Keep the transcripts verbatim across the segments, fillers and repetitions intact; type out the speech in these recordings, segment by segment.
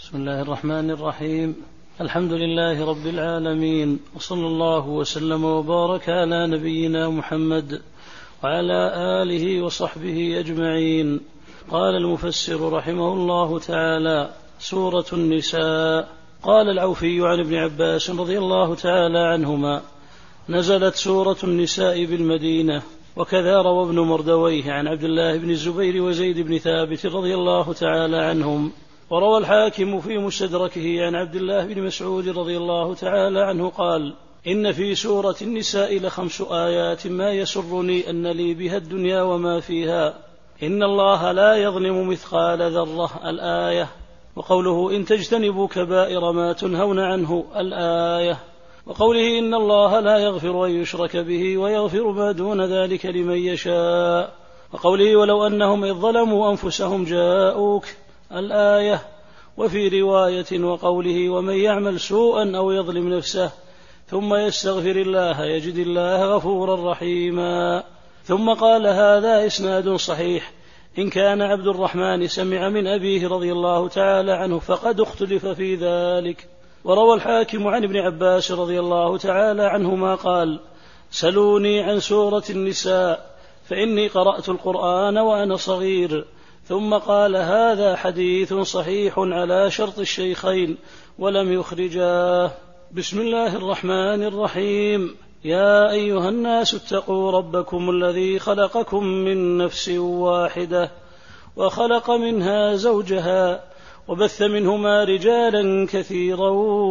بسم الله الرحمن الرحيم. الحمد لله رب العالمين، وصلى الله وسلم وبارك على نبينا محمد وعلى آله وصحبه أجمعين. قال المفسر رحمه الله تعالى: سورة النساء. قال العوفي عن ابن عباس رضي الله تعالى عنهما: نزلت سورة النساء بالمدينة. وكذا روى ابن مردويه عن عبد الله بن الزبير وزيد بن ثابت رضي الله تعالى عنهم. وروى الحاكم في مستدركه عن عبد الله بن مسعود رضي الله تعالى عنه قال: إن في سورة النساء لخمس آيات ما يسرني أن لي بها الدنيا وما فيها. إن الله لا يظلم مثقال ذرة الآية. وقوله: إن تجتنبوا كبائر ما تنهون عنه الآية. وقوله: إن الله لا يغفر أن يشرك به ويغفر ما دون ذلك لمن يشاء. وقوله: ولو أنهم إذ ظلموا أنفسهم جاءوك الآية. وفي رواية: وقوله: ومن يعمل سوءا أو يظلم نفسه ثم يستغفر الله يجد الله غفورا رحيما. ثم قال: هذا إسناد صحيح، إن كان عبد الرحمن سمع من أبيه رضي الله تعالى عنه فقد اختلف في ذلك. وروى الحاكم عن ابن عباس رضي الله تعالى عنهما قال: سلوني عن سورة النساء فإني قرأت القرآن وأنا صغير. ثم قال: هذا حديث صحيح على شرط الشيخين ولم يخرجاه. بسم الله الرحمن الرحيم. يا أيها الناس اتقوا ربكم الذي خلقكم من نفس واحدة وخلق منها زوجها وبث منهما رجالا كثيرا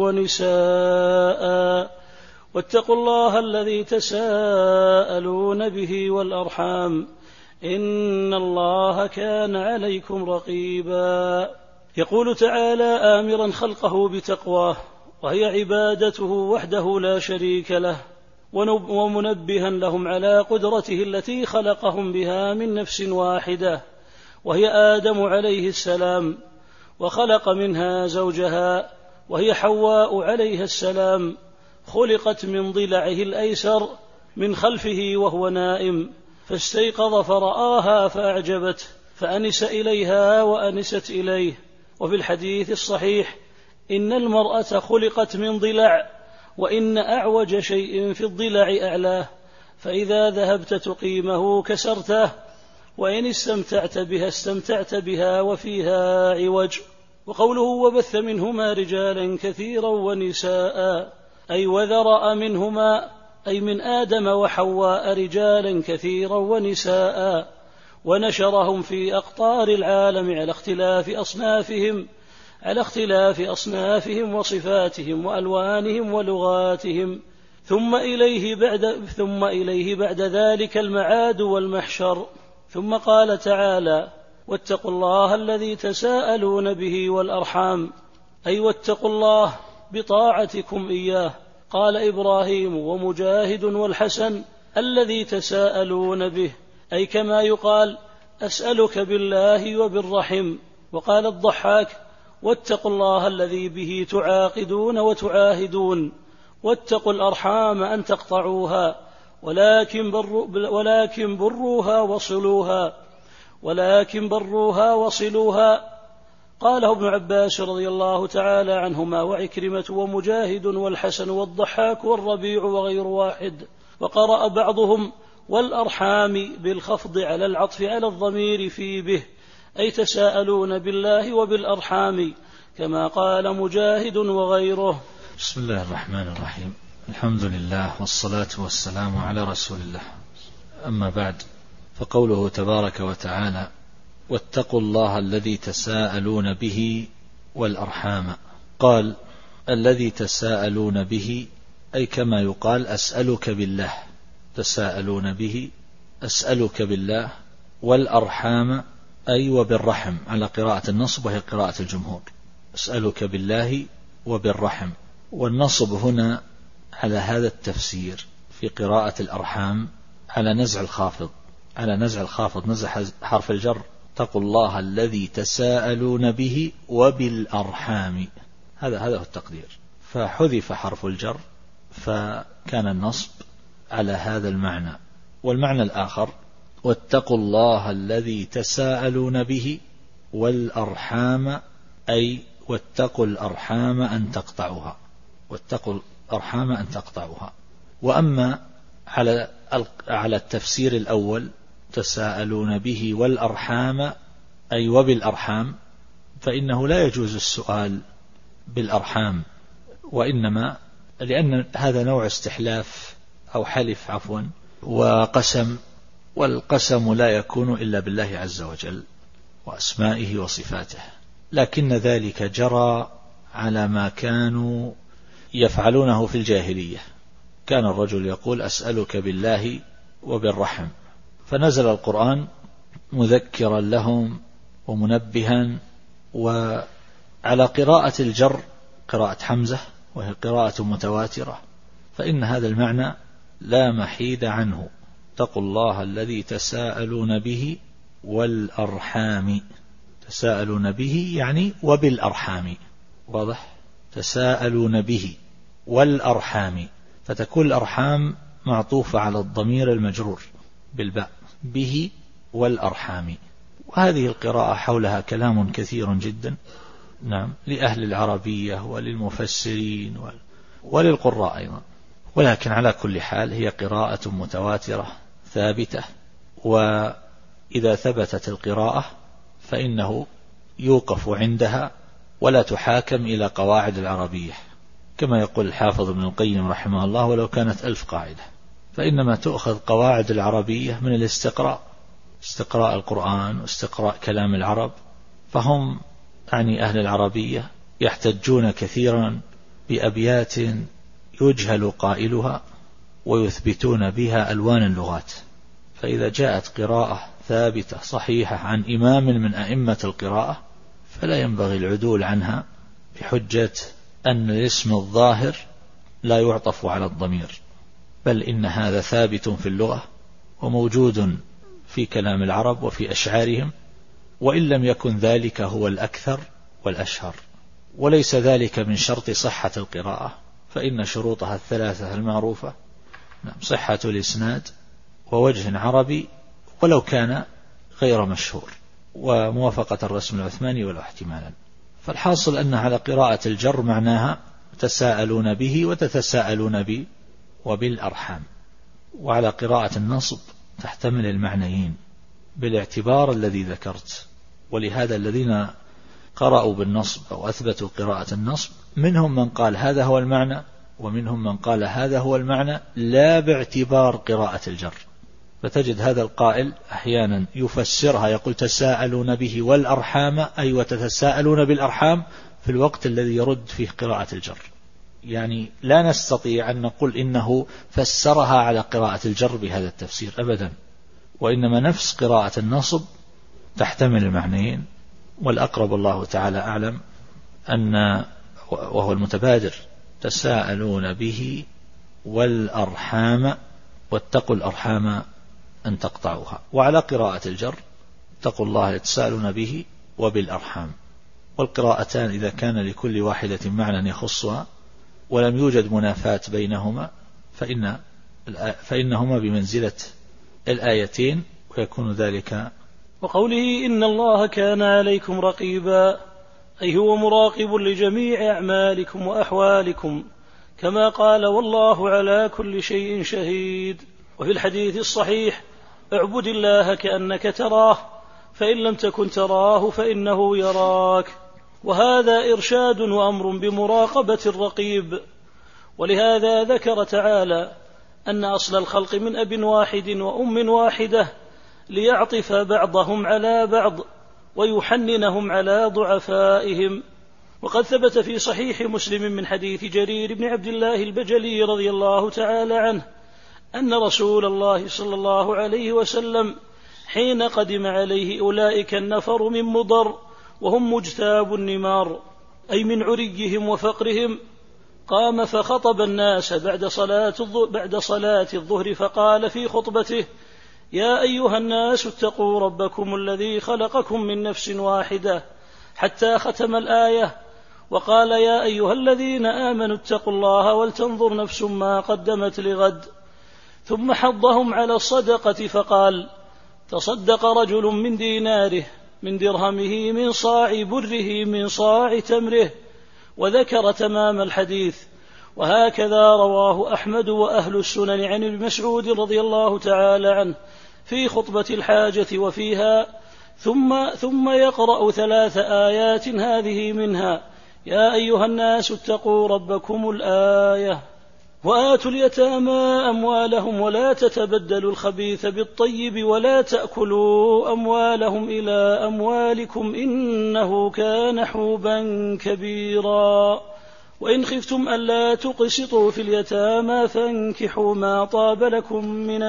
ونساء واتقوا الله الذي تساءلون به والأرحام إن الله كان عليكم رقيبا. يقول تعالى آمرا خلقه بتقواه، وهي عبادته وحده لا شريك له، ومنبها لهم على قدرته التي خلقهم بها من نفس واحدة وهي آدم عليه السلام، وخلق منها زوجها وهي حواء عليها السلام، خلقت من ضلعه الأيسر من خلفه وهو نائم، فاستيقظ فرآها فأعجبته فأنس إليها وأنست إليه. وفي الحديث الصحيح: إن المرأة خلقت من ضلع، وإن أعوج شيء في الضلع أعلاه، فإذا ذهبت تقيمه كسرته، وإن استمتعت بها استمتعت بها وفيها عوج. وقوله: وبث منهما رجالا كثيرا ونساء، أي وذرأ منهما، أي من آدم وحواء رجالا كثيرا ونساء، ونشرهم في أقطار العالم على اختلاف أصنافهم على اختلاف أصنافهم وصفاتهم وألوانهم ولغاتهم، ثم إليه بعد ثم إليه بعد ذلك المعاد والمحشر. ثم قال تعالى: واتقوا الله الذي تساءلون به والأرحام، أي واتقوا الله بطاعتكم إياه. قال إبراهيم ومجاهد والحسن: الذي تساءلون به، أي كما يقال: أسألك بالله وبالرحم. وقال الضحاك: واتقوا الله الذي به تعاقدون وتعاهدون، واتقوا الأرحام أن تقطعوها، ولكن, بروا ولكن بروها وصلوها ولكن بروها وصلوها. قاله ابن عباس رضي الله تعالى عنهما وعكرمة ومجاهد والحسن والضحاك والربيع وغير واحد. وقرأ بعضهم: والأرحام بالخفض على العطف على الضمير في به، أي تساءلون بالله وبالأرحام، كما قال مجاهد وغيره. بسم الله الرحمن الرحيم. الحمد لله والصلاة والسلام على رسول الله. أما بعد، فقوله تبارك وتعالى: واتقوا الله الذي تساءلون به والأرحام. قال: الذي تساءلون به، أي كما يقال: أسألك بالله، تساءلون به أسألك بالله. والأرحام أي وبالرحم، على قراءة النصب وهي قراءة الجمهور، أسألك بالله وبالرحم. والنصب هنا على هذا التفسير في قراءة الأرحام على نزع الخافض على نزع الخافض نزع حرف الجر. اتقوا الله الذي تساءلون به وبالأرحام، هذا هذا هو التقدير، فحذف حرف الجر فكان النصب على هذا المعنى. والمعنى الآخر: واتقوا الله الذي تساءلون به والأرحام، أي واتقوا الأرحام أن تقطعوها، واتقوا الأرحام أن تقطعوها. وأما على على التفسير الأول تساءلون به والأرحام أي وبالأرحام، فإنه لا يجوز السؤال بالأرحام، وإنما لأن هذا نوع استحلاف أو حلف عفوا وقسم، والقسم لا يكون إلا بالله عز وجل وأسمائه وصفاته، لكن ذلك جرى على ما كانوا يفعلونه في الجاهلية. كان الرجل يقول أسألك بالله وبالرحم، فنزل القرآن مذكرا لهم ومنبها. وعلى قراءة الجر قراءة حمزة وهي قراءة متواترة، فإن هذا المعنى لا محيد عنه. اتقوا الله الذي تساءلون به والأرحام، تساءلون به يعني وبالأرحام، واضح؟ تساءلون به والأرحام، فتكون الأرحام معطوفة على الضمير المجرور بالباء، به والأرحام. وهذه القراءة حولها كلام كثير جدا، نعم، لأهل العربية وللمفسرين وللقراء أيضا، ولكن على كل حال هي قراءة متواترة ثابتة. وإذا ثبتت القراءة فإنه يوقف عندها ولا تحاكم إلى قواعد العربية، كما يقول الحافظ ابن القيم رحمه الله: ولو كانت ألف قاعدة، فإنما تؤخذ قواعد العربية من الاستقراء، استقراء القرآن واستقراء كلام العرب. فهم يعني أهل العربية يحتجون كثيرا بأبيات يجهل قائلها ويثبتون بها ألوان اللغات، فإذا جاءت قراءة ثابتة صحيحة عن إمام من أئمة القراءة فلا ينبغي العدول عنها بحجة أن الاسم الظاهر لا يعطف على الضمير، بل إن هذا ثابت في اللغة وموجود في كلام العرب وفي أشعارهم، وإن لم يكن ذلك هو الأكثر والأشهر. وليس ذلك من شرط صحة القراءة، فإن شروطها الثلاثة المعروفة: صحة الإسناد ووجه عربي ولو كان غير مشهور، وموافقة الرسم العثماني ولو احتمالا. فالحاصل أن على قراءة الجر معناها تساءلون به وتتساءلون بي وبالأرحام. وعلى قراءة النصب تحتمل المعنيين بالاعتبار الذي ذكرت. ولهذا الذين قرأوا بالنصب أو أثبتوا قراءة النصب منهم من قال هذا هو المعنى، ومنهم من قال هذا هو المعنى لا باعتبار قراءة الجر. فتجد هذا القائل أحيانا يفسرها يقول تساءلون به والأرحام أي وتتساءلون بالأرحام في الوقت الذي يرد فيه قراءة الجر. يعني لا نستطيع أن نقول إنه فسرها على قراءة الجر بهذا التفسير أبدا، وإنما نفس قراءة النصب تحتمل المعنيين. والأقرب الله تعالى أعلم أن وهو المتبادر تساءلون به والأرحام واتقوا الأرحام أن تقطعوها. وعلى قراءة الجر اتقوا الله يتساءلون به وبالأرحام. والقراءتان إذا كان لكل واحدة معنى يخصها ولم يوجد منافاة بينهما فإن فإنهما بمنزلة الآيتين، ويكون ذلك. وقوله إن الله كان عليكم رقيبا أي هو مراقب لجميع أعمالكم وأحوالكم، كما قال والله على كل شيء شهيد. وفي الحديث الصحيح اعبد الله كأنك تراه فإن لم تكن تراه فإنه يراك. وهذا إرشاد وأمر بمراقبة الرقيب. ولهذا ذكر تعالى أن أصل الخلق من أب واحد وأم واحدة ليعطف بعضهم على بعض ويحننهم على ضعفائهم. وقد ثبت في صحيح مسلم من حديث جرير بن عبد الله البجلي رضي الله تعالى عنه أن رسول الله صلى الله عليه وسلم حين قدم عليه أولئك النفر من مضر وهم مجتاب النمار أي من عريهم وفقرهم، قام فخطب الناس بعد صلاة بعد صلاة الظهر فقال في خطبته: يا أيها الناس اتقوا ربكم الذي خلقكم من نفس واحدة، حتى ختم الآية، وقال: يا أيها الذين آمنوا اتقوا الله ولتنظر نفس ما قدمت لغد. ثم حضهم على الصدقة فقال: تصدق رجل من ديناره من درهمه من صاع بره من صاع تمره، وذكر تمام الحديث. وهكذا رواه أحمد وأهل السنن عن ابن مسعود رضي الله تعالى عنه في خطبة الحاجة وفيها: ثم, ثم يقرأ ثلاث آيات هذه منها: يا أيها الناس اتقوا ربكم الآية، وآتوا اليتامى أموالهم ولا تتبدلوا الخبيث بالطيب ولا تأكلوا أموالهم إلى أموالكم إنه كان حوبا كبيرا، وإن خفتم ألا تقسطوا في اليتامى فانكحوا ما طاب لكم من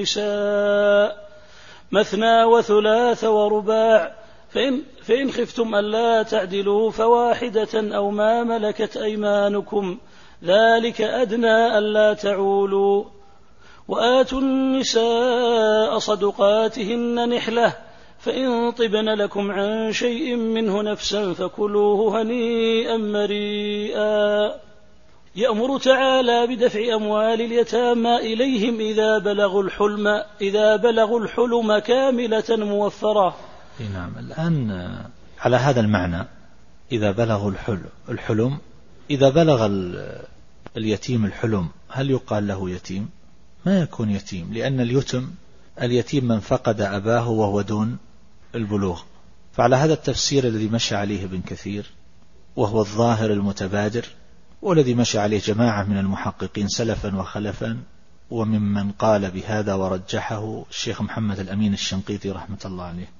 النساء مثنى وثلاث ورباع، فإن, فإن خفتم ألا تعدلوا فواحدة أو ما ملكت أيمانكم ذلك أدنى ألا تعولوا. وآتوا النساء صدقاتهن نحلة، فإن طبن لكم عن شيء منه نفسا فكلوه هنيئا مريئا. يأمر تعالى بدفع أموال اليتامى إليهم إذا بلغوا الحلم إذا بلغوا الحلم كاملة موفرة. نعم. الآن على هذا المعنى إذا بلغوا الحلم، إذا بلغ اليتيم الحلم هل يقال له يتيم؟ ما يكون يتيم، لأن اليتم اليتيم من فقد أباه وهو دون البلوغ. فعلى هذا التفسير الذي مشى عليه ابن كثير وهو الظاهر المتبادر، والذي مشى عليه جماعة من المحققين سلفا وخلفا، وممن قال بهذا ورجحه الشيخ محمد الأمين الشنقيطي رحمة الله عليه.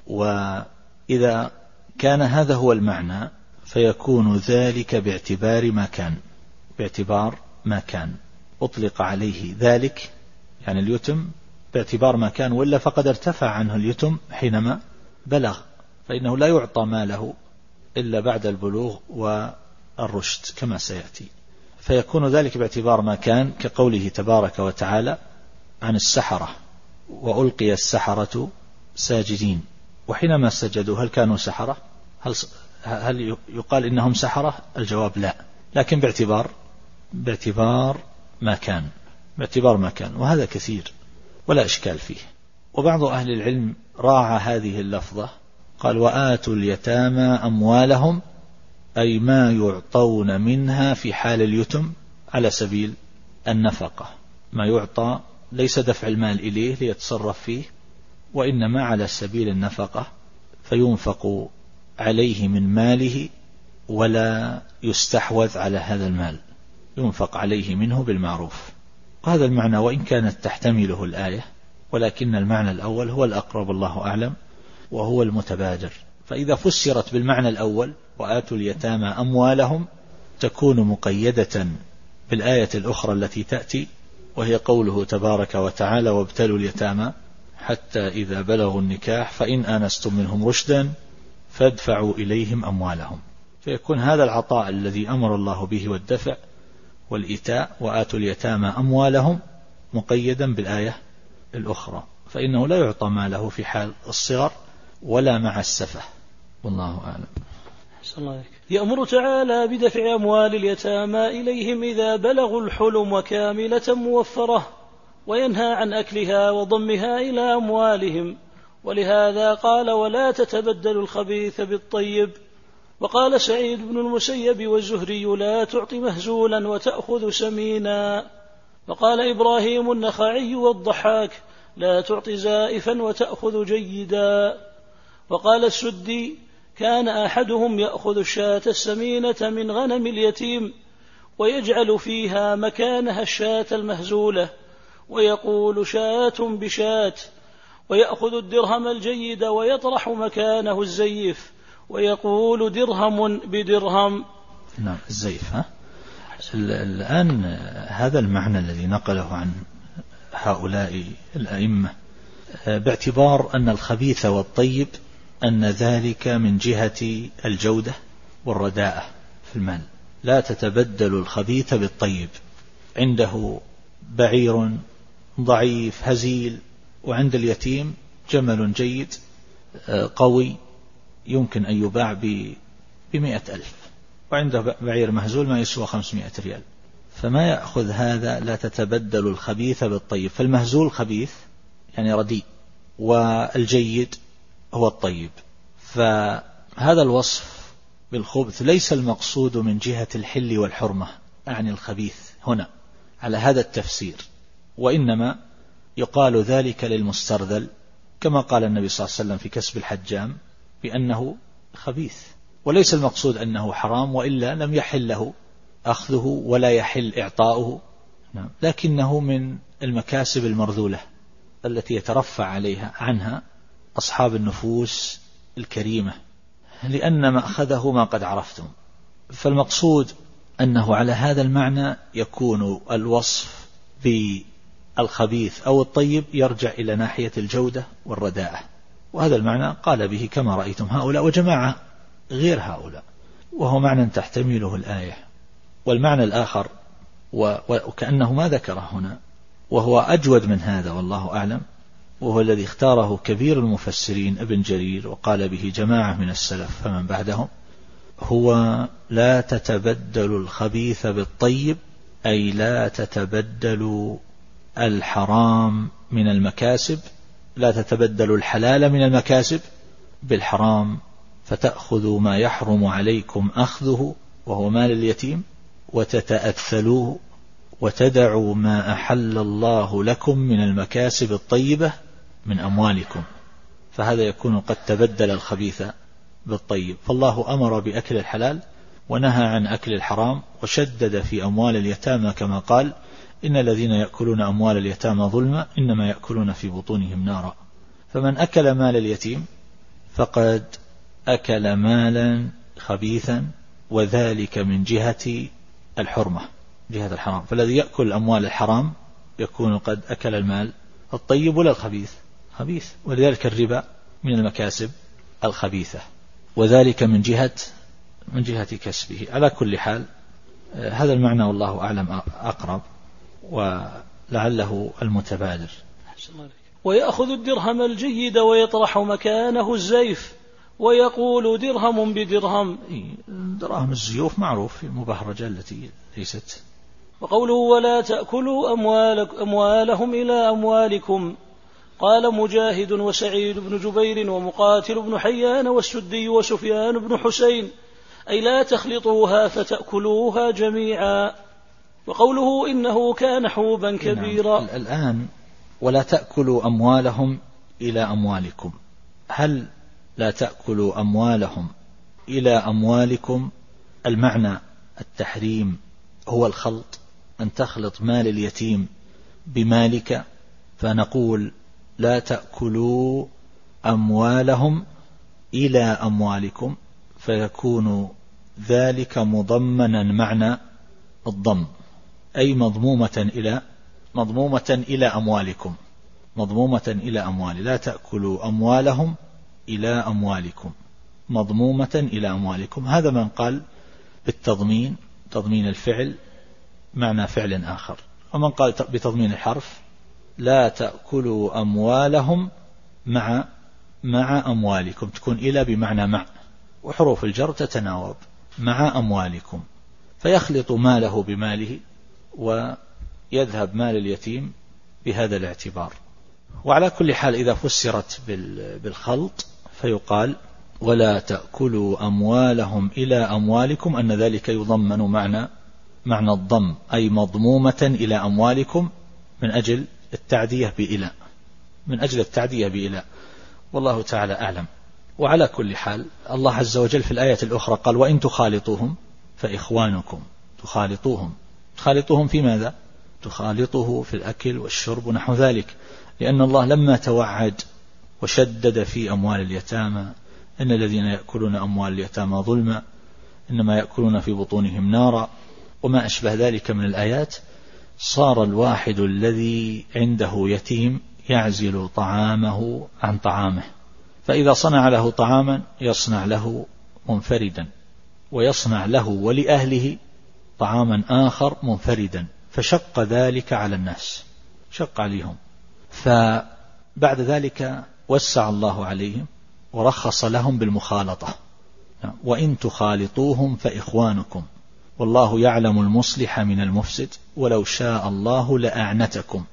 وإذا كان هذا هو المعنى فيكون ذلك باعتبار ما كان باعتبار ما كان أطلق عليه ذلك، يعني اليتم باعتبار ما كان، وإلا فقد ارتفع عنه اليتم حينما بلغ، فإنه لا يعطى ماله إلا بعد البلوغ والرشد كما سيأتي. فيكون ذلك باعتبار ما كان، كقوله تبارك وتعالى عن السحرة: وألقي السحرة ساجدين. وحينما سجدوا هل كانوا سحرة؟ هل, هل يقال إنهم سحرة؟ الجواب لا، لكن باعتبار باعتبار ما كان باعتبار ما كان وهذا كثير ولا إشكال فيه. وبعض أهل العلم راعى هذه اللفظة، قال: وآتوا اليتامى أموالهم، أي ما يعطون منها في حال اليتم على سبيل النفقة، ما يعطى ليس دفع المال إليه ليتصرف فيه، وإنما على سبيل النفقة، فينفق عليه من ماله ولا يستحوذ على هذا المال، ينفق عليه منه بالمعروف. وهذا المعنى وإن كانت تحتمله الآية، ولكن المعنى الأول هو الأقرب الله أعلم وهو المتبادر. فإذا فسرت بالمعنى الأول وآتوا اليتامى أموالهم تكون مقيدة بالآية الأخرى التي تأتي، وهي قوله تبارك وتعالى: وابتلوا اليتامى حتى إذا بلغوا النكاح فإن آنستم منهم رشدا فادفعوا إليهم أموالهم. فيكون هذا العطاء الذي أمر الله به والدفع والإيتاء وآتوا اليتامى أموالهم مقيدا بالآية الأخرى، فإنه لا يعطى ماله في حال الصغر ولا مع السفة، والله أعلم. يأمر تعالى بدفع أموال اليتامى إليهم إذا بلغوا الحلم وكاملة موفرة، وينهى عن أكلها وضمها إلى أموالهم، ولهذا قال: ولا تتبدلوا الخبيث بالطيب. وقال سعيد بن المسيب والزهري: لا تعطي مهزولا وتأخذ سمينا. وقال إبراهيم النخعي والضحاك: لا تعطي زائفا وتأخذ جيدا. وقال السدي: كان أحدهم يأخذ الشاة السمينة من غنم اليتيم ويجعل فيها مكانها الشاة المهزولة، ويقول: شاة بشاة، ويأخذ الدرهم الجيد ويطرح مكانه الزيف، ويقول: درهم بدرهم. نعم، الزيف. ها؟ الآن هذا المعنى الذي نقله عن هؤلاء الأئمة باعتبار أن الخبيث والطيب أن ذلك من جهة الجودة والرداءة في المال، لا تتبدل الخبيث بالطيب. عنده بعير ضعيف هزيل، وعند اليتيم جمل جيد قوي يمكن أن يباع بمئة ألف، وعنده بعير مهزول ما يسوى خمسمائة ريال، فما يأخذ هذا. لا تتبدل الخبيث بالطيب، فالمهزول خبيث يعني رديء، والجيد هو الطيب. فهذا الوصف بالخبث ليس المقصود من جهة الحل والحرمة، يعني الخبيث هنا على هذا التفسير، وإنما يقال ذلك للمسترذل، كما قال النبي صلى الله عليه وسلم في كسب الحجام بأنه خبيث، وليس المقصود أنه حرام، وإلا لم يحل له أخذه ولا يحل إعطاؤه، لكنه من المكاسب المرذولة التي يترفع عليها عنها أصحاب النفوس الكريمة، لأن ما أخذه ما قد عرفتم. فالمقصود أنه على هذا المعنى يكون الوصف بالخبيث أو الطيب يرجع إلى ناحية الجودة والرداءة، وهذا المعنى قال به كما رأيتم هؤلاء وجماعة غير هؤلاء، وهو معنى تحتمله الآية. والمعنى الآخر وكأنه ما ذكره هنا، وهو أجود من هذا والله أعلم، وهو الذي اختاره كبير المفسرين ابن جرير وقال به جماعة من السلف فمن بعدهم، هو لا تتبدل الخبيث بالطيب، أي لا تتبدل الحرام من المكاسب، لا تتبدل الحلال من المكاسب بالحرام، فتأخذوا ما يحرم عليكم أخذه وهو مال اليتيم، وتتأثلوه، وتدعوا ما أحل الله لكم من المكاسب الطيبة من أموالكم، فهذا يكون قد تبدل الخبيث بالطيب. فالله أمر بأكل الحلال ونهى عن أكل الحرام، وشدد في أموال اليتامى كما قال: إن الذين يأكلون أموال اليتامى ظلما إنما يأكلون في بطونهم نارا. فمن أكل مال اليتيم فقد أكل مالا خبيثا، وذلك من جهة الحرمة، جهة الحرام. فالذي يأكل أموال الحرام يكون قد أكل المال الطيب ولا الخبيث خبيث، ولذلك الربا من المكاسب الخبيثة، وذلك من جهة من جهة كسبه. على كل حال هذا المعنى والله أعلم أقرب ولعله المتبادر. ويأخذ الدرهم الجيد ويطرح مكانه الزيف ويقول درهم بدرهم. دراهم الزيوف معروف في المبهرجة التي ليست. وقوله ولا تأكلوا أموالهم إلى أموالكم، قال مجاهد وسعيد بن جبير ومقاتل بن حيان والسدي وسفيان بن حسين، أي لا تخلطوها فتأكلوها جميعا. وقوله إنه كان حوبا كبيرا. نعم. الآن ولا تأكلوا أموالهم إلى أموالكم، هل لا تأكلوا أموالهم إلى أموالكم المعنى التحريم هو الخلط، أن تخلط مال اليتيم بمالك، فنقول لا تأكلوا أموالهم إلى أموالكم، فيكون ذلك مضمنا معنى الضم، أي مضمومة إلى مضمومة إلى أموالكم، مضمومة إلى أموال. لا تأكلوا أموالهم إلى أموالكم، مضمومة إلى أموالكم. هذا من قال بالتضمين، تضمين الفعل معنى فعل آخر. ومن قال بتضمين الحرف لا تأكلوا أموالهم مع مع أموالكم، تكون إلى بمعنى مع، وحروف الجر تتناوب مع أموالكم، فيخلط ماله بماله ويذهب مال اليتيم بهذا الاعتبار. وعلى كل حال إذا فسرت بالخلط فيقال ولا تأكلوا أموالهم إلى أموالكم، أن ذلك يضمن معنى معنى الضم، أي مضمومة إلى أموالكم من أجل التعدية بإلى، من أجل التعدية بإلى، والله تعالى أعلم. وعلى كل حال الله عز وجل في الآية الأخرى قال وإن تخالطوهم فإخوانكم. تخالطوهم، تخالطوهم في ماذا؟ تخالطه في الأكل والشرب ونحو ذلك، لأن الله لما توعد وشدد في أموال اليتامى إن الذين يأكلون أموال اليتامى ظلما إنما يأكلون في بطونهم نارا وما أشبه ذلك من الآيات، صار الواحد الذي عنده يتيم يعزل طعامه عن طعامه، فإذا صنع له طعاما يصنع له منفردا، ويصنع له ولأهله طعاما آخر منفردا، فشق ذلك على الناس، شق عليهم. فبعد ذلك وسع الله عليهم ورخص لهم بالمخالطة، وإن تخالطوهم فإخوانكم والله يعلم المصلح من المفسد ولو شاء الله لأعنتكم.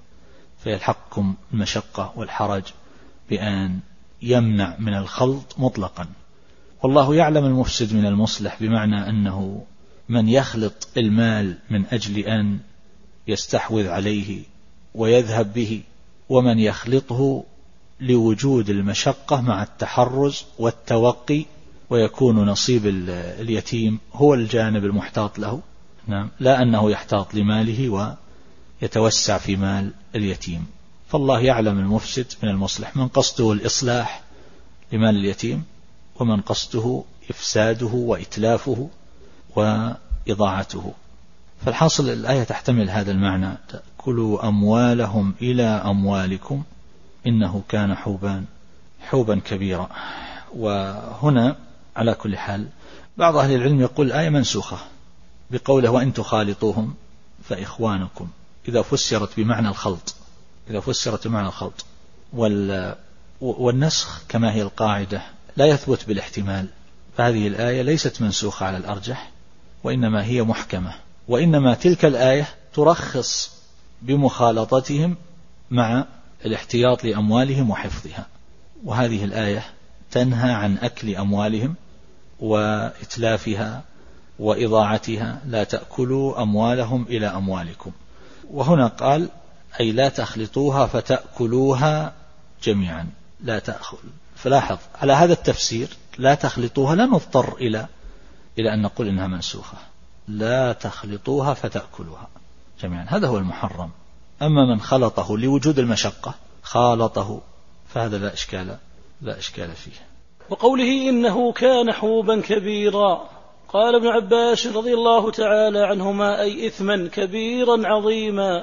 فيلحقكم المشقة والحرج بأن يمنع من الخلط مطلقا، والله يعلم المفسد من المصلح، بمعنى أنه من يخلط المال من أجل أن يستحوذ عليه ويذهب به، ومن يخلطه لوجود المشقة مع التحرز والتوقي، ويكون نصيب اليتيم هو الجانب المحتاط له، نعم، لا أنه يحتاط لماله ويتوسع في مال اليتيم. فالله يعلم المفسد من المصلح، من قصده الإصلاح لمال اليتيم، ومن قصده إفساده وإتلافه وإضاعته. فالحاصل الآية تحتمل هذا المعنى: تأكلوا أموالهم إلى أموالكم إنه كان حوبا حوبا كبيرا. وهنا على كل حال بعض أهل العلم يقول الآية منسوخة بقوله وإن تخالطوهم فإخوانكم، إذا فسرت بمعنى الخلط، إذا فسرت بمعنى الخلط. والنسخ كما هي القاعدة لا يثبت بالاحتمال، فهذه الآية ليست منسوخة على الأرجح، وإنما هي محكمة، وإنما تلك الآية ترخص بمخالطتهم مع الاحتياط لأموالهم وحفظها، وهذه الآية تنهى عن أكل أموالهم وإتلافها وإضاعتها: لا تأكلوا أموالهم إلى أموالكم. وهنا قال أي لا تخلطوها فتأكلوها جميعا، لا تأخذ. فلاحظ على هذا التفسير لا تخلطوها لا نضطر إلى إلى أن نقول إنها منسوخة، لا تخلطوها فتأكلوها جميعا، هذا هو المحرم. أما من خلطه لوجود المشقة خالطه فهذا لا إشكال لا إشكال فيه. وقوله إنه كان حوبا كبيرا، قال ابن عباس رضي الله تعالى عنهما أي إثما كبيرا عظيما.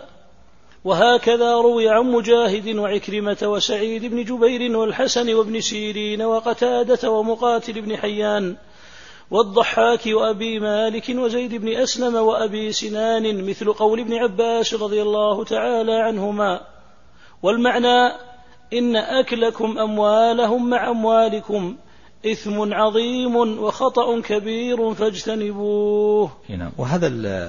وهكذا روي عن مجاهد وعكرمة وسعيد بن جبير والحسن وابن سيرين وقتادة ومقاتل بن حيان والضحاك وأبي مالك وزيد بن أسلم وأبي سنان، مثل قول ابن عباس رضي الله تعالى عنهما. والمعنى إن أكلكم أموالهم مع أموالكم إثم عظيم وخطأ كبير فاجتنبوه. هنا وهذا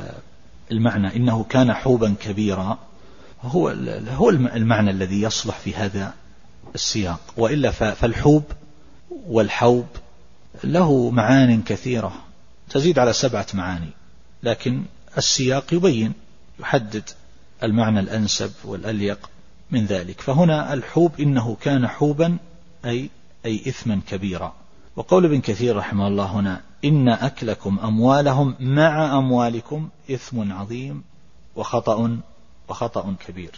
المعنى إنه كان حوبا كبيرا هو هو المعنى الذي يصلح في هذا السياق، وإلا فالحوب والحوب له معان كثيرة تزيد على سبعة معاني، لكن السياق يبين يحدد المعنى الأنسب والأليق من ذلك. فهنا الحوب إنه كان حوبا أي أي إثما كبيرا. وقول ابن كثير رحمه الله هنا إن أكلكم أموالهم مع أموالكم إثم عظيم وخطأ وخطأ كبير.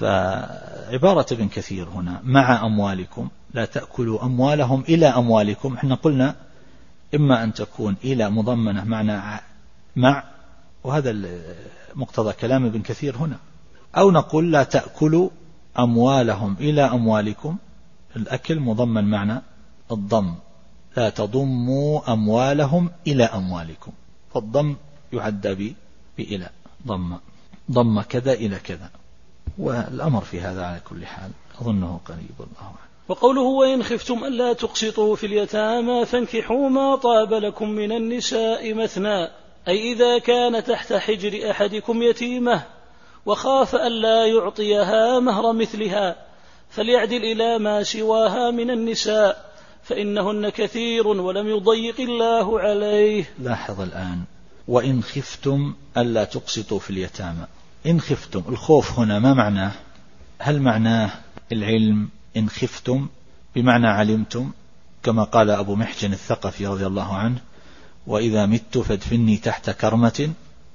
فعبارة ابن كثير هنا مع أموالكم، لا تأكلوا أموالهم إلى أموالكم، احنا قلنا إما أن تكون إلى مضمنة معنى مع، وهذا مقتضى كلام ابن كثير هنا، أو نقول لا تأكلوا أموالهم إلى أموالكم، الأكل مضمن معنى الضم، لا تضموا أموالهم إلى أموالكم، فالضم يعدى بإلى ضم ضم كذا إلى كذا، والأمر في هذا على كل حال أظنه قريب الله عنه. وقوله وإن خفتم ألا تقسطوا في اليتامى فانكحوا ما طاب لكم من النساء مثنى، أي إذا كان تحت حجر أحدكم يتيمة وخاف ألا يعطيها مهر مثلها فليعدل إلى ما سواها من النساء فإنهن كثير ولم يضيق الله عليه. لاحظ الآن وإن خفتم ألا تقسطوا في اليتامى، إن خفتم، الخوف هنا ما معناه؟ هل معناه العلم إن خفتم بمعنى علمتم، كما قال أبو محجن الثقفي رضي الله عنه وإذا مت فادفني تحت كرمة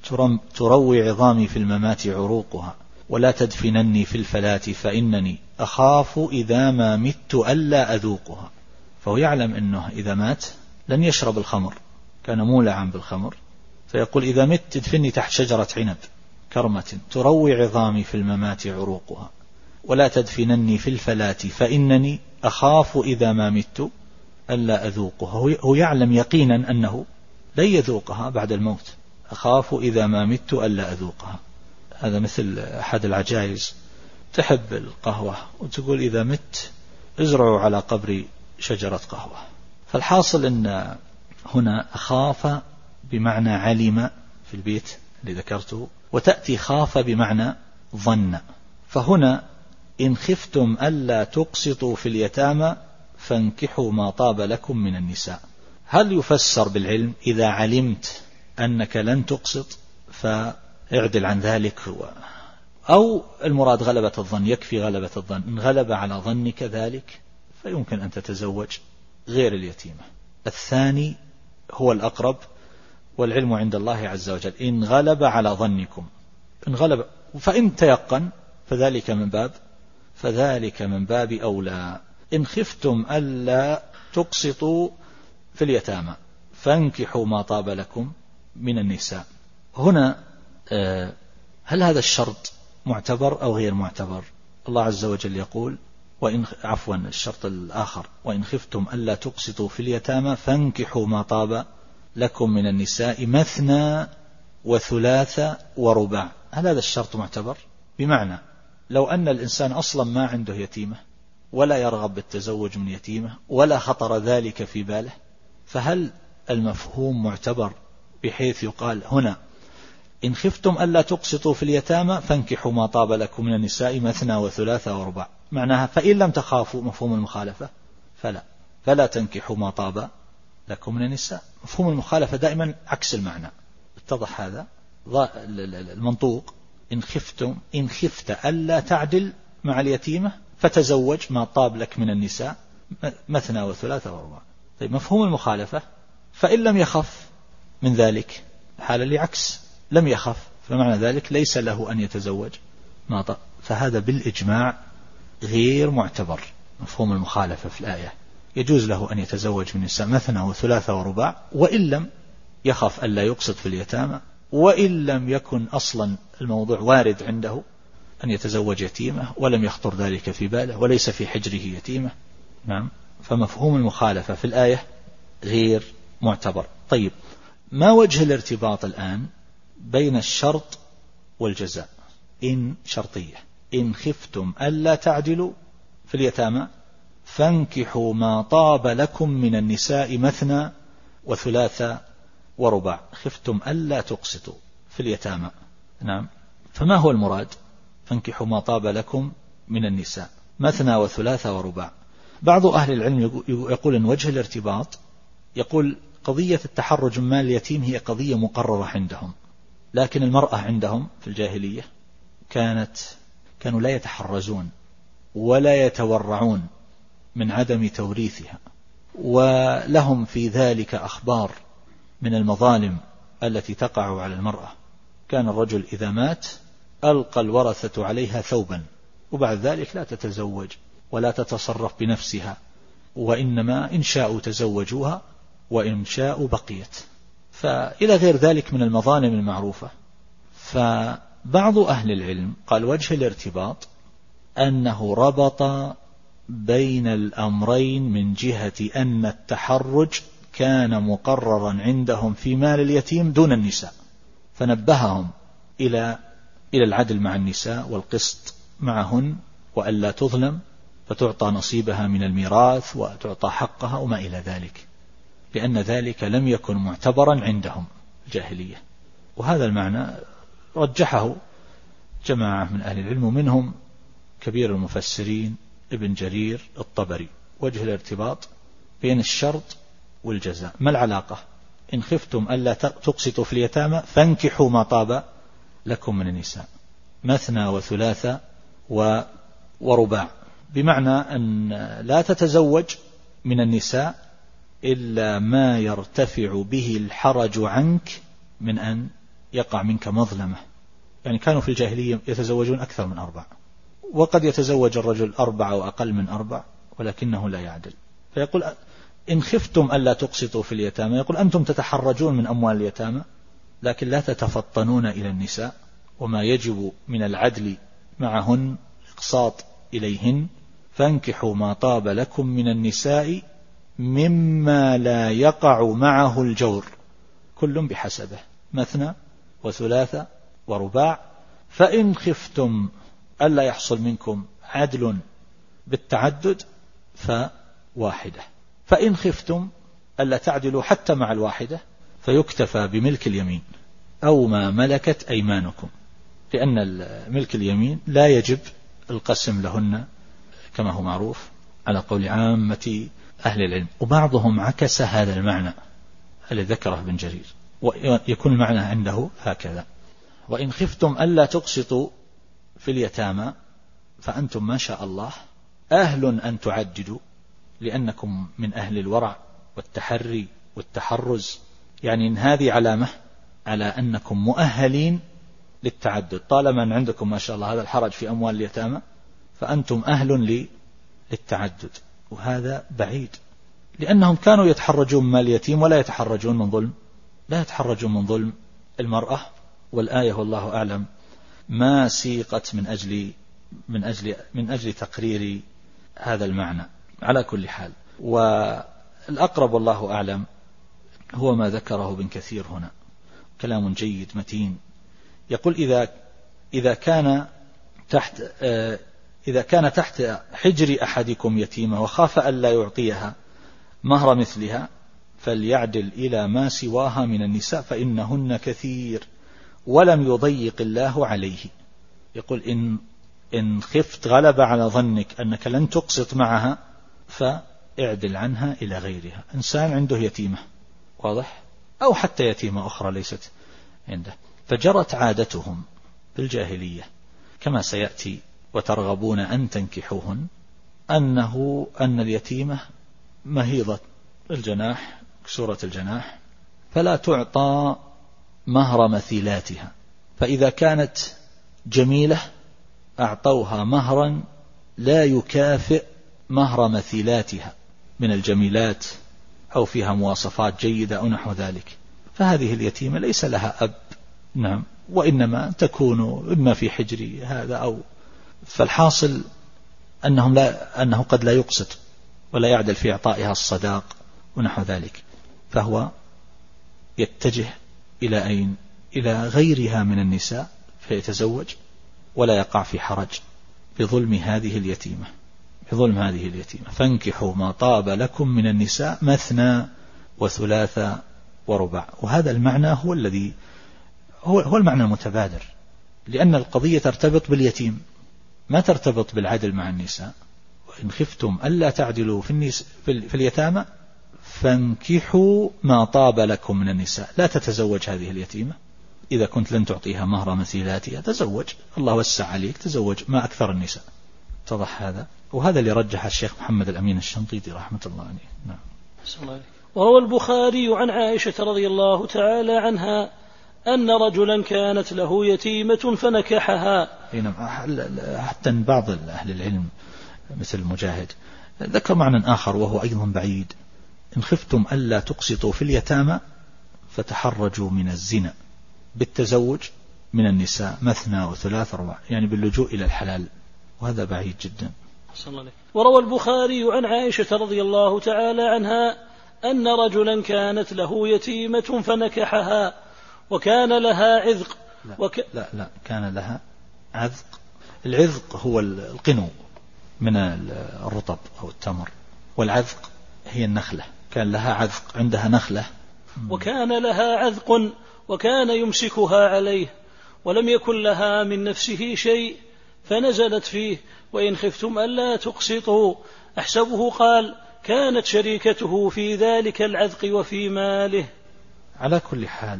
تروي عظامي في الممات عروقها ولا تدفنني في الفلاة فإنني أخاف إذا ما مت ألا أذوقها. فهو يعلم أنه إذا مات لن يشرب الخمر، كان مولعا بالخمر، فيقول إذا مت تدفني تحت شجرة عنب كرمة تروي عظامي في الممات عروقها ولا تدفنني في الفلاة فإنني أخاف إذا ما مت ألا أذوقها. هو يعلم يقينا أنه لن يذوقها بعد الموت، أخاف إذا ما مت ألا أذوقها. هذا مثل أحد العجائز تحب القهوة وتقول إذا مت ازرعوا على قبري شجرة قهوة. فالحاصل أن هنا أخاف بمعنى علم في البيت اللي ذكرته، وتأتي خاف بمعنى ظن. فهنا إن خفتم ألا تقسطوا في اليتامى فانكحوا ما طاب لكم من النساء، هل يفسر بالعلم إذا علمت أنك لن تقسط فاعدل عن ذلك، أو المراد غلبة الظن، يكفي غلبة الظن، إن غلب على ظنك ذلك فيمكن أن تتزوج غير اليتيمة. الثاني هو الأقرب، والعلم عند الله عز وجل. إن غلب على ظنكم، إن غلب، فإن تيقن فذلك من باب فذلك من باب أولى. إن خفتم ألا تقسطوا في اليتامى فانكحوا ما طاب لكم من النساء. هنا هل هذا الشرط معتبر أو غير معتبر؟ الله عز وجل يقول وإن عفوا الشرط الآخر وإن خفتم ألا تقسطوا في اليتامى فانكحوا ما طاب لكم من النساء مثنى وثلاث ورباع. هل هذا الشرط معتبر؟ بمعنى لو أن الإنسان أصلا ما عنده يتيمة ولا يرغب بالتزوج من يتيمة ولا خطر ذلك في باله، فهل المفهوم معتبر بحيث يقال هنا إن خفتم ألا تقسطوا في اليتامى فانكحوا ما طاب لكم من النساء مثنى وثلاث ورباع، معناها فإن لم تخافوا مفهوم المخالفة فلا فلا تنكحوا ما طاب لكم من النساء. مفهوم المخالفة دائما عكس المعنى. اتضح هذا المنطوق؟ إن خفتم إن خفت ألا تعدل مع اليتيمة فتزوج ما طاب لك من النساء مثنى وثلاث ورباع. طيب مفهوم المخالفة فإن لم يخف من ذلك، حال اللي عكس لم يخف، فمعنى ذلك ليس له أن يتزوج ما طاب، فهذا بالإجماع غير معتبر. مفهوم المخالفة في الآية يجوز له أن يتزوج من النساء مثنى وثلاث ورباع وإن لم يخف ألا يقسط في اليتامى، وإن لم يكن أصلا الموضوع وارد عنده أن يتزوج يتيمة ولم يخطر ذلك في باله وليس في حجره يتيمة. نعم، فمفهوم المخالفة في الآية غير معتبر. طيب ما وجه الارتباط الآن بين الشرط والجزاء؟ إن شرطية، إن خفتم ألا تعدلوا في اليتامى فانكحوا ما طاب لكم من النساء مثنى وثلاث ورباع. خفتم ألا تقسطوا في اليتامى، نعم، فما هو المراد؟ فانكحوا ما طاب لكم من النساء مثنى وثلاث ورباع. بعض أهل العلم يقول أن وجه الارتباط، يقول قضية التحرج من مال اليتيم هي قضية مقررة عندهم، لكن المرأة عندهم في الجاهلية كانت كانوا لا يتحرزون ولا يتورعون من عدم توريثها، ولهم في ذلك أخبار من المظالم التي تقع على المرأة. كان الرجل إذا مات ألقى الورثة عليها ثوبا، وبعد ذلك لا تتزوج ولا تتصرف بنفسها، وإنما إن شاءوا تزوجوها وإن شاءوا بقيت، فإلى غير ذلك من المظالم المعروفة. فبعض أهل العلم قال وجه الارتباط أنه ربط بين الأمرين من جهة أن التحرج كان مقررا عندهم في مال اليتيم دون النساء، فنبههم إلى إلى العدل مع النساء والقسط معهن، وألا تظلم فتعطى نصيبها من الميراث وتعطى حقها وما إلى ذلك، لأن ذلك لم يكن معتبرا عندهم الجاهلية. وهذا المعنى رجحه جماعة من أهل العلم، ومنهم كبير المفسرين ابن جرير الطبري. وجه الارتباط بين الشرط والجزاء، ما العلاقة؟ إن خفتم ألا تقسطوا في اليتامى فانكحوا ما طاب لكم من النساء مثنى وثلاث ورباع، بمعنى أن لا تتزوج من النساء إلا ما يرتفع به الحرج عنك من أن يقع منك مظلمة. يعني كانوا في الجاهلية يتزوجون أكثر من أربع، وقد يتزوج الرجل أربع وأقل من أربع ولكنه لا يعدل. فيقول إن خفتم ألا تقسطوا في اليتامى، يقول أنتم تتحرجون من أموال اليتامى لكن لا تتفطنون إلى النساء، وما يجب من العدل معهن إقساط إليهن، فانكحوا ما طاب لكم من النساء مما لا يقع معه الجور، كل بحسبه، مثنى وثلاث ورباع. فإن خفتم ألا يحصل منكم عدل بالتعدد فواحدة، فإن خفتم ألا تعدلوا حتى مع الواحدة فيكتفى بملك اليمين أو ما ملكت أيمانكم، لأن ملك اليمين لا يجب القسم لهن كما هو معروف على قول عامة أهل العلم، وبعضهم عكس هذا المعنى الذي ذكره ابن جرير، ويكون المعنى عنده هكذا: وإن خفتم ألا تقسطوا في اليتامى فأنتم ما شاء الله أهل أن تعددوا، لأنكم من أهل الورع والتحري والتحرز، يعني إن هذه علامة على أنكم مؤهلين للتعدد، طالما أن عندكم ما شاء الله هذا الحرج في أموال اليتامى فأنتم أهل للتعدد. وهذا بعيد، لأنهم كانوا يتحرجون من مال اليتيم ولا يتحرجون من ظلم لا يتحرجون من ظلم المرأة. والآية والله أعلم ما سيقت من أجل من أجل من أجل تقرير هذا المعنى. على كل حال، والأقرب والله أعلم هو ما ذكره ابن كثير هنا، كلام جيد متين. يقول: إذا إذا كان تحت إذا كان تحت حجر أحدكم يتيمة وخاف ألا يعطيها مهر مثلها فليعدل إلى ما سواها من النساء فإنهن كثير ولم يضيق الله عليه. يقول: إن إن خفت غلب على ظنك أنك لن تقسط معها فاعدل عنها إلى غيرها. إنسان عنده يتيمة، واضح، أو حتى يتيمة أخرى ليست عنده، فجرت عادتهم بالجاهلية كما سيأتي: وترغبون أن تنكحوهن، أنه أن اليتيمة مهيضة الجناح كسورة الجناح فلا تعطى مهر مثيلاتها، فإذا كانت جميلة أعطوها مهرا لا يكافئ مهر مثيلاتها من الجميلات أو فيها مواصفات جيدة أو نحو ذلك، فهذه اليتيمة ليس لها أب، نعم، وإنما تكون إما في حجر هذا أو، فالحاصل أنهم لا أنه قد لا يقسط ولا يعدل في إعطائها الصداق ونحو ذلك، فهو يتجه إلى أين؟ إلى غيرها من النساء فيتزوج ولا يقع في حرج بظلم هذه اليتيمة بظلم هذه اليتيمة فانكحوا ما طاب لكم من النساء مثنى وثلاث ورباع. وهذا المعنى هو الذي هو, هو المعنى المتبادر، لأن القضية ترتبط باليتيم ما ترتبط بالعدل مع النساء. وإن خفتم ألا تعدلوا في, النس... في اليتامى فانكحوا ما طاب لكم من النساء، لا تتزوج هذه اليتيمة إذا كنت لن تعطيها مهر مثيلاتها، تزوج، الله وسع عليك، تزوج ما أكثر النساء. اتضح هذا؟ وهذا اللي رجح الشيخ محمد الأمين الشنقيطي رحمة الله عليه. نعم. وروى البخاري عن عائشة رضي الله تعالى عنها أن رجلا كانت له يتيمة فنكحها. حتى بعض أهل العلم مثل مجاهد ذكر معنى آخر وهو أيضا بعيد: إن خفتم ألا تقسطوا في اليتامى فتحرجوا من الزنا بالتزوج من النساء مثنى وثلاث ورباع، يعني باللجوء إلى الحلال، وهذا بعيد جدا. وروى البخاري عن عائشة رضي الله تعالى عنها أن رجلا كانت له يتيمة فنكحها وكان لها عذق. لا, وك... لا لا كان لها عذق. العذق هو القنو من الرطب أو التمر، والعذق هي النخلة. كان لها عذق، عندها نخلة. وكان لها عذق وكان يمسكها عليه ولم يكن لها من نفسه شيء، فنزلت فيه: وإن خفتم ألا تقسطوا. أحسبه قال: كانت شريكته في ذلك العذق وفي ماله. على كل حال،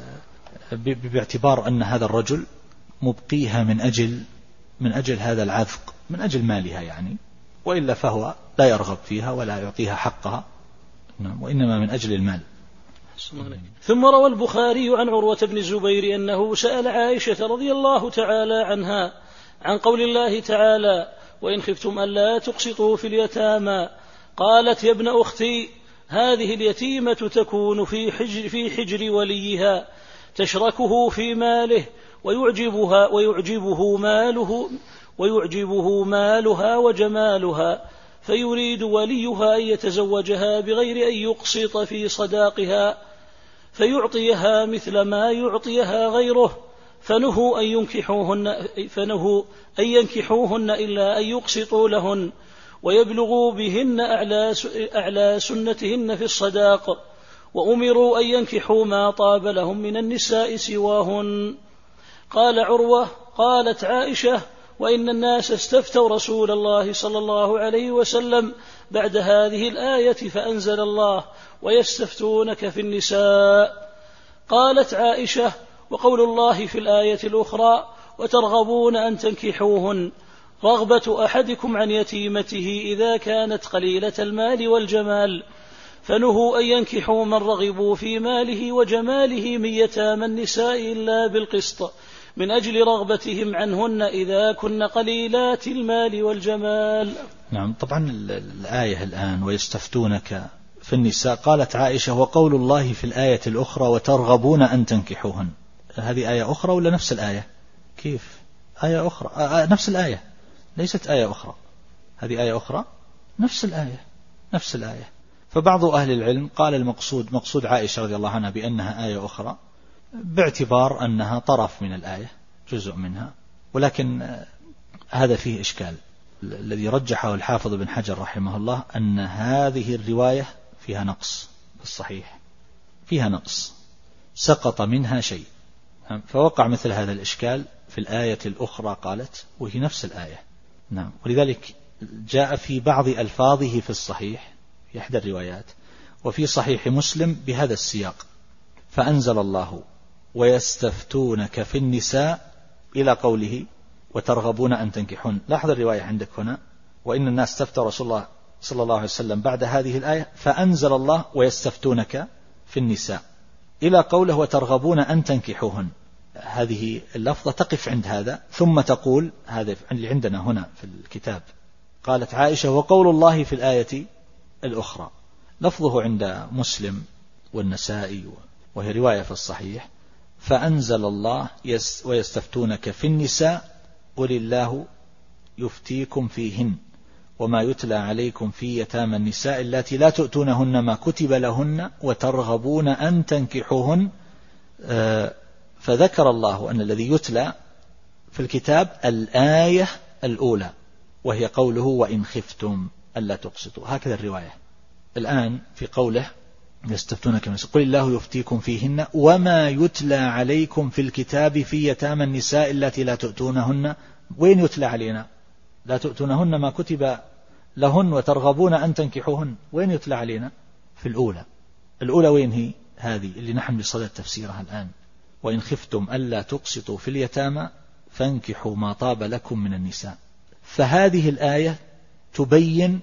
باعتبار أن هذا الرجل مبقيها من أجل من أجل هذا العذق، من أجل مالها يعني، وإلا فهو لا يرغب فيها ولا يعطيها حقها، وإنما من أجل المال. ثم روى البخاري عن عروة بن الزبير أنه سأل عائشة رضي الله تعالى عنها عن قول الله تعالى: وإن خفتم ألا تقسطوا في اليتامى، قالت: يا ابن أختي، هذه اليتيمة تكون في حجر, في حجر وليها، تشركه في ماله ويعجبها ويعجبه ماله ويعجبه مالها وجمالها، فيريد وليها أن يتزوجها بغير أن يقسط في صداقها، فيعطيها مثل ما يعطيها غيره، فنهوا أن ينكحوهن فنهوا أن ينكحوهن إلا أن يقسطوا لهن ويبلغوا بهن أعلى أعلى سنتهن في الصداق، وأمروا أن ينكحوا ما طاب لهم من النساء سواهن. قال عروة: قالت عائشة: وإن الناس استفتوا رسول الله صلى الله عليه وسلم بعد هذه الآية فأنزل الله ويستفتونك في النساء. قالت عائشة: وقول الله في الآية الأخرى: وترغبون أن تنكحوهن، رغبة أحدكم عن يتيمته إذا كانت قليلة المال والجمال، فنهوا أن ينكحوا من رغبوا في ماله وجماله من يتامى النساء إلا بالقسط، من أجل رغبتهم عنهن إذا كن قليلات المال والجمال. نعم. طبعا الآية الآن ويستفتونك في النساء، قالت عائشة: وقول الله في الآية الأخرى: وترغبون أن تنكحوهن. هذه آية أخرى ولا نفس الآية؟ كيف آية أخرى؟ آه نفس الآية، ليست آية أخرى. هذه آية أخرى، نفس الآية نفس الآية. فبعض أهل العلم قال المقصود مقصود عائشة رضي الله عنها بأنها آية أخرى باعتبار أنها طرف من الآية، جزء منها، ولكن هذا فيه إشكال. الذي رجحه الحافظ بن حجر رحمه الله أن هذه الرواية فيها نقص في الصحيح، فيها نقص، سقط منها شيء، فوقع مثل هذا الإشكال في الآية الأخرى قالت وهي نفس الآية. نعم. ولذلك جاء في بعض ألفاظه في الصحيح في إحدى الروايات وفي صحيح مسلم بهذا السياق: فأنزل الله ويستفتونك في النساء إلى قوله: وترغبون أن تنكحون. لاحظ الرواية عندك هنا: وإن الناس استفتوا رسول الله صلى الله عليه وسلم بعد هذه الآية فأنزل الله ويستفتونك في النساء إلى قوله: وترغبون أن تنكحوهن. هذه اللفظة تقف عند هذا ثم تقول، هذا اللي عندنا هنا في الكتاب، قالت عائشة: وقول الله في الآية الأخرى. لفظه عند مسلم والنسائي وهي رواية في الصحيح: فأنزل الله ويستفتونك في النساء قل الله يفتيكم فيهن وما يتلى عليكم في يتامى النساء اللاتي لا تؤتونهن ما كتب لهن وترغبون أن تنكحوهن. فذكر الله أن الذي يتلى في الكتاب الآية الأولى وهي قوله: وإن خفتم ألا تقسطوا. هكذا الرواية. الآن في قوله يستفتونك من قل الله يفتيكم فيهن وما يتلى عليكم في الكتاب في يتامى النساء التي لا تؤتونهن. وين يتلى علينا؟ لا تؤتونهن ما كتب لهن وترغبون أن تنكحوهن. وين يتلى علينا؟ في الأولى. الأولى وين هي؟ هذه اللي نحن بصدد تفسيرها الآن: وإن خفتم ألا تقسطوا في اليتامى فانكحوا ما طاب لكم من النساء. فهذه الآية تبين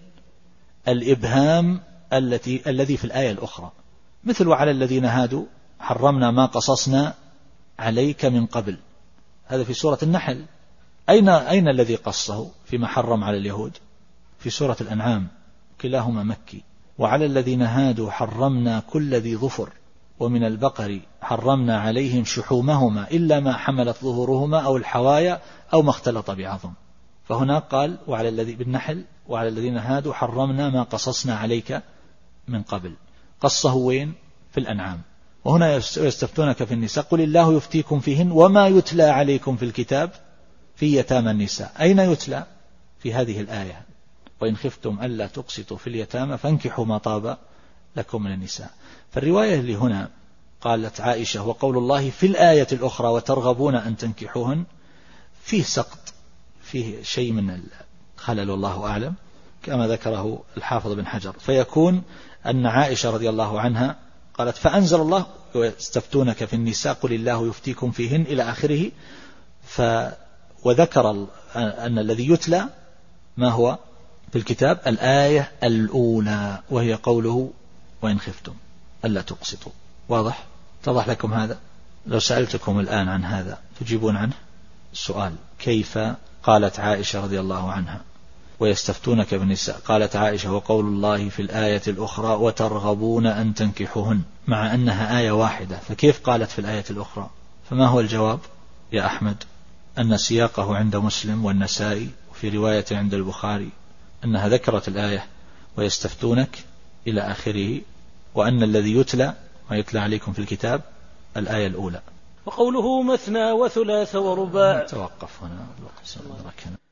الإبهام التي الذي في الآية الأخرى، مثل: وعلى الذين هادوا حرمنا ما قصصنا عليك من قبل. هذا في سورة النحل. أين أين الذي قصه فيما حرم على اليهود؟ في سورة الأنعام، كلاهما مكي. وعلى الذين هادوا حرمنا كل ذي ظفر ومن البقر حرمنا عليهم شحومهما إلا ما حملت ظهورهما أو الحوايا أو ما اختلط بعظم. فهنا قال وعلى الذي بالنحل: وعلى الذين هادوا حرمنا ما قصصنا عليك من قبل. قصه وين؟ في الأنعام. وهنا يستفتونك في النساء قل الله يفتيكم فيهن وما يتلى عليكم في الكتاب في يتامى النساء. أين يتلى؟ في هذه الآية: وإن خفتم ألا تقسطوا في اليتامى فانكحوا ما طاب لكم من النساء. فالرواية اللي هنا قالت عائشة: وقول الله في الآية الأخرى وترغبون أن تنكحوهن، فيه سقط، فيه شيء من الخلل والله أعلم كما ذكره الحافظ بن حجر. فيكون أن عائشة رضي الله عنها قالت: فأنزل الله ويستفتونك في النساء قل الله يفتيكم فيهن إلى آخره. ف وذكر أن الذي يتلى ما هو في الكتاب الآية الأولى وهي قوله: وإن خفتم ألا تقسطوا. واضح؟ اتضح لكم هذا؟ لو سألتكم الآن عن هذا تجيبون عنه؟ السؤال: كيف قالت عائشة رضي الله عنها ويستفتونك بالنساء، قالت عائشة: وقول الله في الآية الأخرى وترغبون أن تنكحوهن، مع أنها آية واحدة، فكيف قالت في الآية الأخرى؟ فما هو الجواب يا أحمد؟ أن سياقه عند مسلم والنسائي وفي رواية عند البخاري أنها ذكرت الآية ويستفتونك إلى آخره، وأن الذي يتلى ما يتلى عليكم في الكتاب الآية الأولى. وقوله مثنى وثلاث ورباع. توقف هنا الوقت.